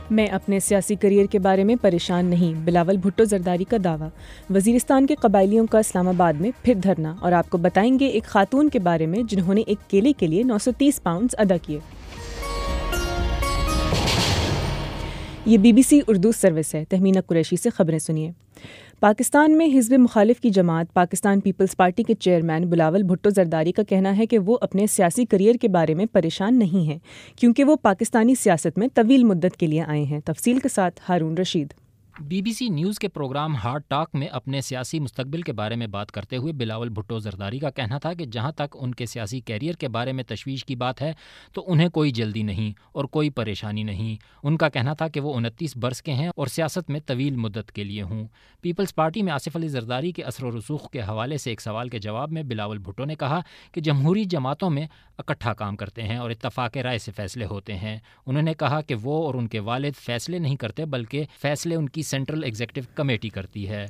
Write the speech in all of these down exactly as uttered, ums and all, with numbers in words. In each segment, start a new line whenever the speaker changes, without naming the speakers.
میں اپنے سیاسی کریئر کے بارے میں پریشان نہیں، بلاول بھٹو زرداری کا دعویٰ۔ وزیرستان کے قبائلیوں کا اسلام آباد میں پھر دھرنا، اور آپ کو بتائیں گے ایک خاتون کے بارے میں جنہوں نے ایک کیلے کے لیے نو سو تیس پاؤنڈز ادا کیے۔ یہ B B C Urdu service ہے۔ تہمینہ قریشی سے خبریں سنیے۔ پاکستان میں حزب مخالف کی جماعت پاکستان پیپلز پارٹی کے چیئرمین بلاول بھٹو زرداری کا کہنا ہے کہ وہ اپنے سیاسی کریئر کے بارے میں پریشان نہیں ہیں، کیونکہ وہ پاکستانی سیاست میں طویل مدت کے لیے آئے ہیں۔ تفصیل کے ساتھ Haroon Rashid.
B B C news کے پروگرام ہارڈ ٹاک میں اپنے سیاسی مستقبل کے بارے میں بات کرتے ہوئے بلاول بھٹو زرداری کا کہنا تھا کہ جہاں تک ان کے سیاسی کیریئر کے بارے میں تشویش کی بات ہے تو انہیں کوئی جلدی نہیں اور کوئی پریشانی نہیں۔ ان کا کہنا تھا کہ وہ انتیس برس کے ہیں اور سیاست میں طویل مدت کے لیے ہوں۔ پیپلز پارٹی میں آصف علی زرداری کے اثر و رسوخ کے حوالے سے ایک سوال کے جواب میں بلاول بھٹو نے کہا کہ جمہوری جماعتوں میں اکٹھا کام کرتے ہیں اور اتفاق رائے سے فیصلے ہوتے ہیں۔ انہوں نے کہا کہ وہ اور ان کے والد فیصلے نہیں کرتے بلکہ فیصلے ان کی سینٹرل ایگزیکٹو کمیٹی کرتی ہے۔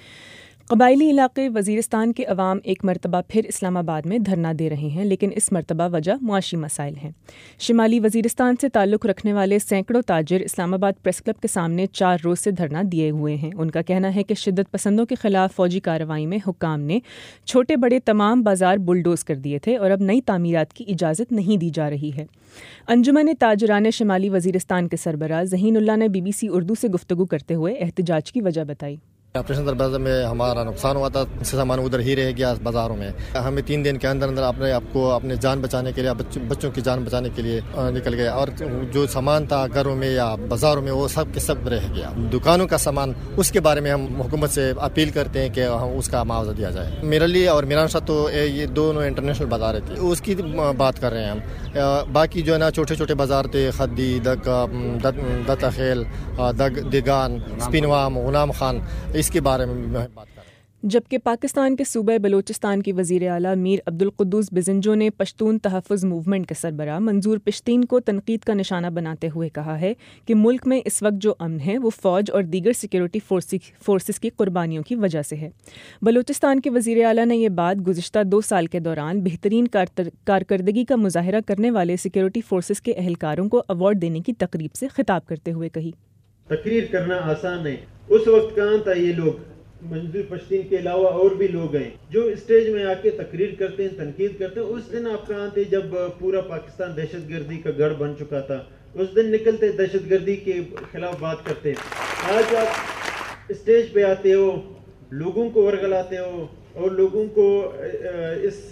قبائلی علاقے وزیرستان کے عوام ایک مرتبہ پھر اسلام آباد میں دھرنا دے رہے ہیں، لیکن اس مرتبہ وجہ معاشی مسائل ہیں۔ شمالی وزیرستان سے تعلق رکھنے والے سینکڑوں تاجر اسلام آباد پریس کلب کے سامنے چار روز سے دھرنا دیے ہوئے ہیں۔ ان کا کہنا ہے کہ شدت پسندوں کے خلاف فوجی کارروائی میں حکام نے چھوٹے بڑے تمام بازار بلڈوز کر دیے تھے اور اب نئی تعمیرات کی اجازت نہیں دی جا رہی ہے۔ انجمن تاجران شمالی وزیرستان کے سربراہ ذہین اللہ نے بی بی سی اردو سے گفتگو کرتے ہوئے احتجاج کی وجہ بتائی۔
آپریشن دروازے میں ہمارا نقصان ہوا تھا، سامان ادھر ہی رہ گیا بازاروں میں۔ ہمیں تین دن کے اندر اندر اپنے آپ کو اپنے جان بچانے کے لیے بچوں کی جان بچانے کے لیے نکل گئے، اور جو سامان تھا گھروں میں یا بازاروں میں وہ سب کے سب رہ گیا۔ دکانوں کا سامان اس کے بارے میں ہم حکومت سے اپیل کرتے ہیں کہ اس کا معاوضہ دیا جائے۔ میرلی اور میران شاہ تو یہ دونوں انٹرنیشنل بازار تھے، اس کی بات کر رہے ہیں ہم۔ باقی جو ہے نا چھوٹے چھوٹے بازار تھے، خدی، دگ دتا خیل، دگ دیگان، اسپینوام، غلام خان، اس کے بارے میں بات کر رہے ہیں۔
جبکہ پاکستان کے صوبہ بلوچستان کی وزیر اعلیٰ میر عبدالقدوس بزنجو نے پشتون تحفظ موومنٹ کے سربراہ منظور پشتین کو تنقید کا نشانہ بناتے ہوئے کہا ہے کہ ملک میں اس وقت جو امن ہے وہ فوج اور دیگر سیکیورٹی فورسز کی قربانیوں کی وجہ سے ہے۔ بلوچستان کے وزیر اعلیٰ نے یہ بات گزشتہ دو سال کے دوران بہترین کارکردگی کا مظاہرہ کرنے والے سیکیورٹی فورسز کے اہلکاروں کو ایوارڈ دینے کی تقریب سے خطاب کرتے ہوئے کہی۔
تقریر کرنا آسان ہے، اس وقت کہاں تھا یہ لوگ؟ منظور پشتین کے علاوہ اور بھی لوگ ہیں جو اسٹیج میں آ کے تقریر کرتے ہیں، تنقید کرتے ہیں۔ اس دن آپ کہاں تھے جب پورا پاکستان دہشت گردی کا گڑھ بن چکا تھا؟ اس دن نکلتے دہشت گردی کے خلاف بات کرتے۔ آج آپ اسٹیج پہ آتے ہو، لوگوں کو ورگلاتے ہو اور لوگوں کو اس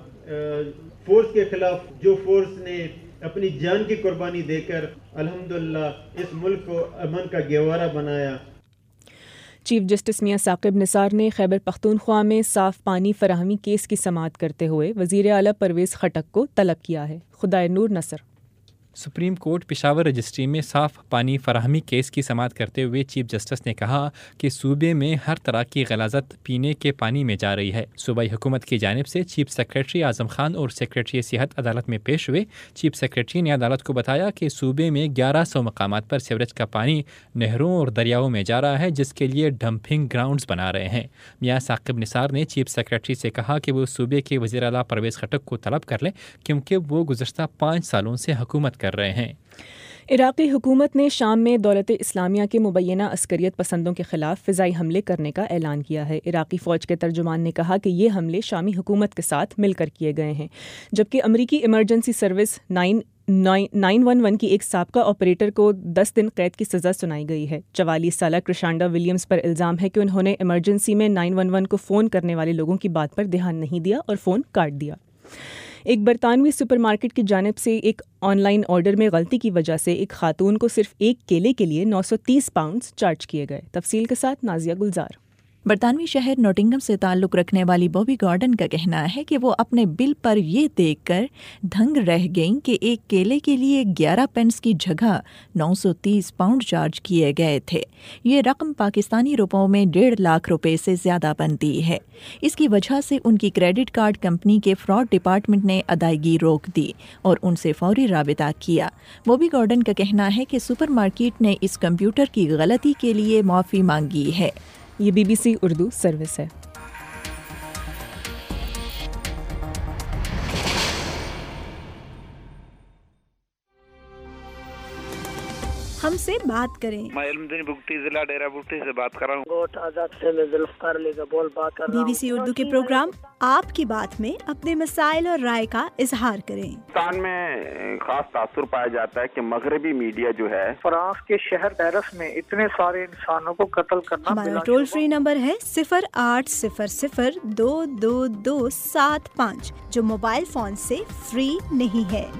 فورس کے خلاف، جو فورس نے اپنی جان کی قربانی دے کر الحمدللہ اس ملک کو امن کا گہوارہ بنایا۔
چیف جسٹس میاں ثاقب نثار نے خیبر پختونخوا میں صاف پانی فراہمی کیس کی سماعت کرتے ہوئے وزیر اعلیٰ پرویز خٹک کو طلب کیا ہے۔ Khudai Noor Nasr.
Supreme court Peshawar registry میں صاف پانی فراہمی کیس کی سماعت کرتے ہوئے چیف جسٹس نے کہا کہ صوبے میں ہر طرح کی غلاظت پینے کے پانی میں جا رہی ہے۔ صوبائی حکومت کی جانب سے چیف سیکریٹری اعظم خان اور سیکریٹری صحت عدالت میں پیش ہوئے۔ چیف سیکریٹری نے عدالت کو بتایا کہ صوبے میں گیارہ سو مقامات پر سیوریج کا پانی نہروں اور دریاؤں میں جا رہا ہے، جس کے لیے ڈمپنگ گراؤنڈز بنا رہے ہیں۔ میاں ثاقب نثار نے چیف سیکریٹری سے کہا کہ وہ صوبے کے وزیر اعلیٰ پرویز خٹک کو طلب کر لیں، کیونکہ وہ گزشتہ پانچ سالوں سے حکومت کر رہے ہیں۔
عراقی حکومت نے شام میں دولت اسلامیہ کے مبینہ عسکریت پسندوں کے خلاف فضائی حملے کرنے کا اعلان کیا ہے۔ عراقی فوج کے ترجمان نے کہا کہ یہ حملے شامی حکومت کے ساتھ مل کر کیے گئے ہیں، جبکہ امریکی emergency service nine nine one one کی ایک سابقہ آپریٹر کو دس دن قید کی سزا سنائی گئی ہے۔ چوالیس سالہ کرشانڈا ولیمز پر الزام ہے کہ انہوں نے ایمرجنسی میں نائن ون ون کو فون کرنے والے لوگوں کی بات پر دھیان نہیں دیا اور فون کاٹ دیا۔ ایک برطانوی سپر مارکیٹ کی جانب سے ایک آن لائن آرڈر میں غلطی کی وجہ سے ایک خاتون کو صرف ایک کیلے کے لیے نو سو تیس پاؤنڈز چارج کیے گئے۔ تفصیل کے ساتھ نازیہ گلزار۔
برطانوی شہر نوٹنگم سے تعلق رکھنے والی بوبی گارڈن کا کہنا ہے کہ وہ اپنے بل پر یہ دیکھ کر دھنگ رہ گئیں کہ ایک کیلے کے لیے گیارہ پینس کی جگہ نو سو تیس پاؤنڈ چارج کیے گئے تھے۔ یہ رقم پاکستانی روپوں میں ڈیڑھ لاکھ روپے سے زیادہ بنتی ہے۔ اس کی وجہ سے ان کی کریڈٹ کارڈ کمپنی کے فراڈ ڈپارٹمنٹ نے ادائیگی روک دی اور ان سے فوری رابطہ کیا۔ بوبی گارڈن کا کہنا ہے کہ سپر مارکیٹ نے اس کمپیوٹر کی غلطی کے لیے معافی مانگی ہے۔
یہ B B C Urdu service ہے۔
ہم سے بات کریں۔
میں علمدین بگٹی ضلع ڈیرہ بگٹی سے بات کر رہا ہوں۔
گوٹ آزاد سے میں ذوالفقار علی کا بول بات کر رہا ہوں۔
بی بی سی اردو کے پروگرام آپ کی بات میں اپنے مسائل اور رائے کا اظہار کریں۔
پاکستان میں خاص تاثر پایا جاتا ہے کہ مغربی میڈیا جو ہے
فرانس کے شہر پیرس میں اتنے سارے انسانوں کو قتل کرنا۔
ہمارا ٹول فری نمبر ہے صفر آٹھ صفر صفر دو دو دو سات پانچ، جو موبائل فون سے فری نہیں ہے۔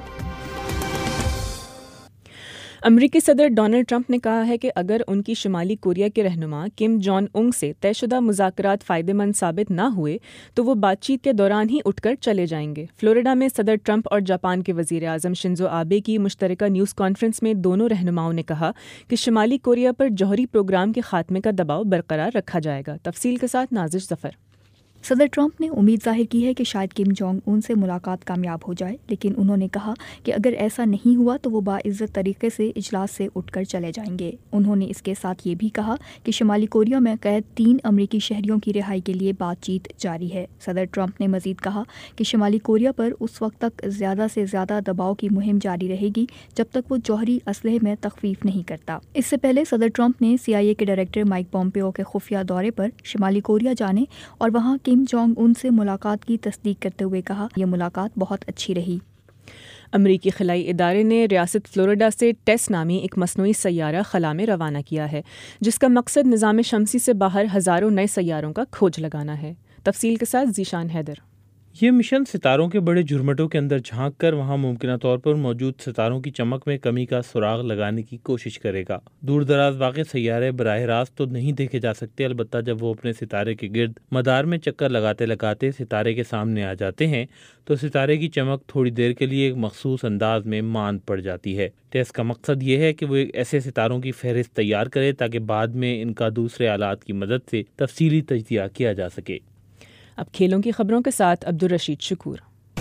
امریکی صدر ڈونلڈ ٹرمپ نے کہا ہے کہ اگر ان کی شمالی کوریا کے رہنما کم جونگ اونگ سے طے شدہ مذاکرات فائدہ مند ثابت نہ ہوئے تو وہ بات چیت کے دوران ہی اٹھ کر چلے جائیں گے۔ فلوریڈا میں صدر ٹرمپ اور جاپان کے وزیر اعظم شنزو آبے کی مشترکہ نیوز کانفرنس میں دونوں رہنماؤں نے کہا کہ شمالی کوریا پر جوہری پروگرام کے خاتمے کا دباؤ برقرار رکھا جائے گا۔ تفصیل کے ساتھ نازش ظفر۔
صدر ٹرمپ نے امید ظاہر کی ہے کہ شاید کم جونگ ان سے ملاقات کامیاب ہو جائے، لیکن انہوں نے کہا کہ اگر ایسا نہیں ہوا تو وہ باعزت طریقے سے اجلاس سے اٹھ کر چلے جائیں گے۔ انہوں نے اس کے ساتھ یہ بھی کہا کہ شمالی کوریا میں قید تین امریکی شہریوں کی رہائی کے لیے بات چیت جاری ہے۔ صدر ٹرمپ نے مزید کہا کہ شمالی کوریا پر اس وقت تک زیادہ سے زیادہ دباؤ کی مہم جاری رہے گی جب تک وہ جوہری اسلحے میں تخفیف نہیں کرتا۔ اس سے پہلے صدر ٹرمپ نے سی آئی اے کے ڈائریکٹر مائک پومپیو کے خفیہ دورے پر شمالی کوریا جانے اور وہاں کم جونگ ان سے ملاقات کی تصدیق کرتے ہوئے کہا یہ ملاقات بہت اچھی رہی۔
امریکی خلائی ادارے نے ریاست فلوریڈا سے ٹیس نامی ایک مصنوعی سیارہ خلا میں روانہ کیا ہے، جس کا مقصد نظام شمسی سے باہر ہزاروں نئے سیاروں کا کھوج لگانا ہے۔ تفصیل کے ساتھ ذیشان حیدر۔
یہ مشن ستاروں کے بڑے جھرمٹوں کے اندر جھانک کر وہاں ممکنہ طور پر موجود ستاروں کی چمک میں کمی کا سراغ لگانے کی کوشش کرے گا۔ دور دراز واقع سیارے براہ راست تو نہیں دیکھے جا سکتے، البتہ جب وہ اپنے ستارے کے گرد مدار میں چکر لگاتے لگاتے ستارے کے سامنے آ جاتے ہیں تو ستارے کی چمک تھوڑی دیر کے لیے ایک مخصوص انداز میں ماند پڑ جاتی ہے۔ ٹیسٹ کا مقصد یہ ہے کہ وہ ایسے ستاروں کی فہرست تیار کرے تاکہ بعد میں ان کا دوسرے آلات کی مدد سے تفصیلی تجزیہ کیا جا سکے۔
اب کھیلوں کی خبروں کے ساتھ عبدالرشید شکور۔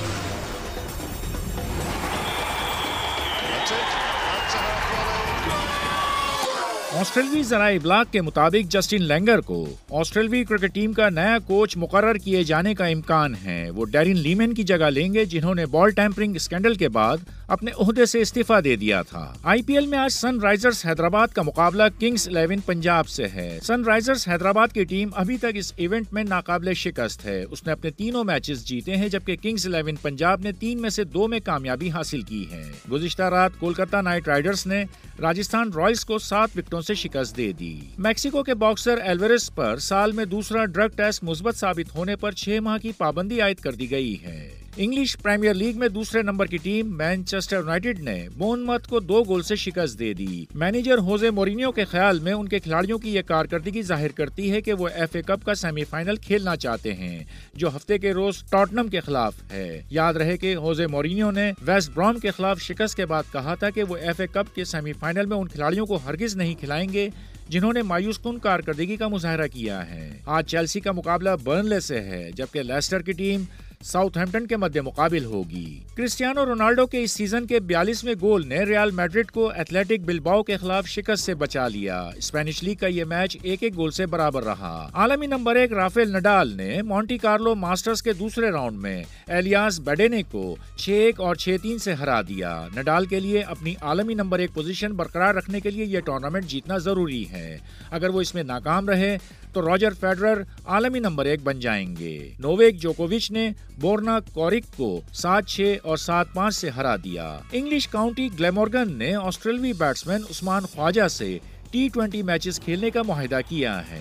آسٹریلوی ذرائع ابلاغ کے مطابق جسٹن لینگر کو آسٹریلوی کرکٹ ٹیم کا نیا کوچ مقرر کیے جانے کا امکان ہے۔ وہ ڈیرن لیمن کی جگہ لیں گے، جنہوں نے بال ٹیمپرنگ اسکینڈل کے بعد اپنے عہدے سے استعفیٰ دے دیا تھا۔ آئی پی ایل میں آج سن رائزرز حیدرآباد کا مقابلہ کنگز الیون پنجاب سے ہے۔ سن رائزرز حیدرآباد کی ٹیم ابھی تک اس ایونٹ میں ناقابل شکست ہے۔ اس نے اپنے تینوں میچز جیتے ہیں، جبکہ کنگز الیون پنجاب نے تین میں سے دو میں کامیابی حاصل کی ہے۔ گزشتہ رات کولکتہ نائٹ رائڈرز نے راجستھان رائلز کو سات وکٹوں سے شکست دے دی۔ میکسیکو کے باکسر ایلویرس پر سال میں دوسرا ڈرگ ٹیسٹ مثبت ثابت ہونے پر چھ ماہ کی پابندی عائد کر دی گئی ہے۔ انگلش پریمیئر لیگ میں دوسرے نمبر کی ٹیم مانچسٹر یونائیٹڈ نے بورن متھ کو دو گول سے شکست دے دی۔ مینیجر ہوزے مورینیو کے خیال میں ان کے کھلاڑیوں کی یہ کارکردگی ظاہر کرتی ہے کہ وہ ایف اے کپ کا سیمی فائنل کھیلنا چاہتے ہیں، جو ہفتے کے روز ٹاٹنم کے خلاف ہے۔ یاد رہے کہ ہوزے مورینیو نے ویسٹ برام کے خلاف شکست کے بعد کہا تھا کہ وہ ایف اے کپ کے سیمی فائنل میں ان کھلاڑیوں کو ہرگز نہیں کھلائیں گے جنہوں نے مایوس کن کارکردگی کا مظاہرہ کیا ہے۔ آج چیلسی کا مقابلہ برنلے سے ہے، جبکہ لیسٹر کی ٹیم ساؤتھ ہیمپٹن کے مد مقابل ہوگی۔ کرسٹیانو رونالڈو کے اس سیزن کے بیالیسویں گول نے ریال میڈرڈ کو ایتلیٹک بلباؤ کے خلاف شکست سے بچا لیا۔ اسپینش لیگ کا یہ میچ ایک ایک گول سے برابر رہا۔ عالمی نمبر ایک رافیل نڈال نے مونٹی کارلو ماسٹرز کے دوسرے راؤنڈ میں ایلیاس بیڈینے کو چھ ایک اور چھ تین سے ہرا دیا۔ نڈال کے لیے اپنی عالمی نمبر ایک پوزیشن برقرار رکھنے کے لیے یہ ٹورنامنٹ جیتنا ضروری ہے۔ اگر وہ اس میں ناکام رہے تو راجر فیڈرر عالمی نمبر ایک بن جائیں گے۔ نوویک جوکووچ نے بورنا کوریک کو سات چھ اور سات پانچ سے ہرا دیا۔ انگلش کاؤنٹی گلیمورگن نے آسٹریلوی بیٹسمین عثمان خواجہ سے ٹی ٹوینٹی میچز کھیلنے کا معاہدہ کیا ہے۔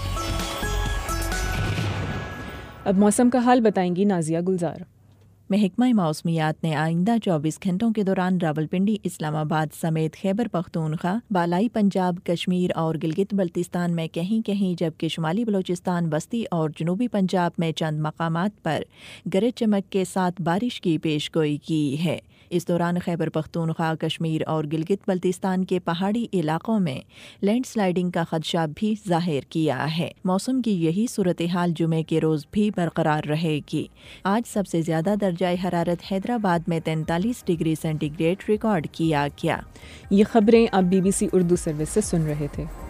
اب موسم کا حال بتائیں گی نازیہ گلزار۔
محکمہ موسمیات نے آئندہ چوبیس گھنٹوں کے دوران راولپنڈی، اسلام آباد سمیت خیبر پختونخوا، بالائی پنجاب، کشمیر اور گلگت بلتستان میں کہیں کہیں جبکہ شمالی بلوچستان، وسطی اور جنوبی پنجاب میں چند مقامات پر گرج چمک کے ساتھ بارش کی پیش گوئی کی ہے۔ اس دوران خیبر پختونخوا، کشمیر اور گلگت بلتستان کے پہاڑی علاقوں میں لینڈ سلائیڈنگ کا خدشہ بھی ظاہر کیا ہے۔ موسم کی یہی صورتحال جمعے کے روز بھی برقرار رہے گی۔ آج سب سے زیادہ درجہ حرارت حیدرآباد میں تینتالیس ڈگری سینٹی گریڈ ریکارڈ کیا گیا۔
یہ خبریں آپ B B C Urdu service سے سن رہے تھے۔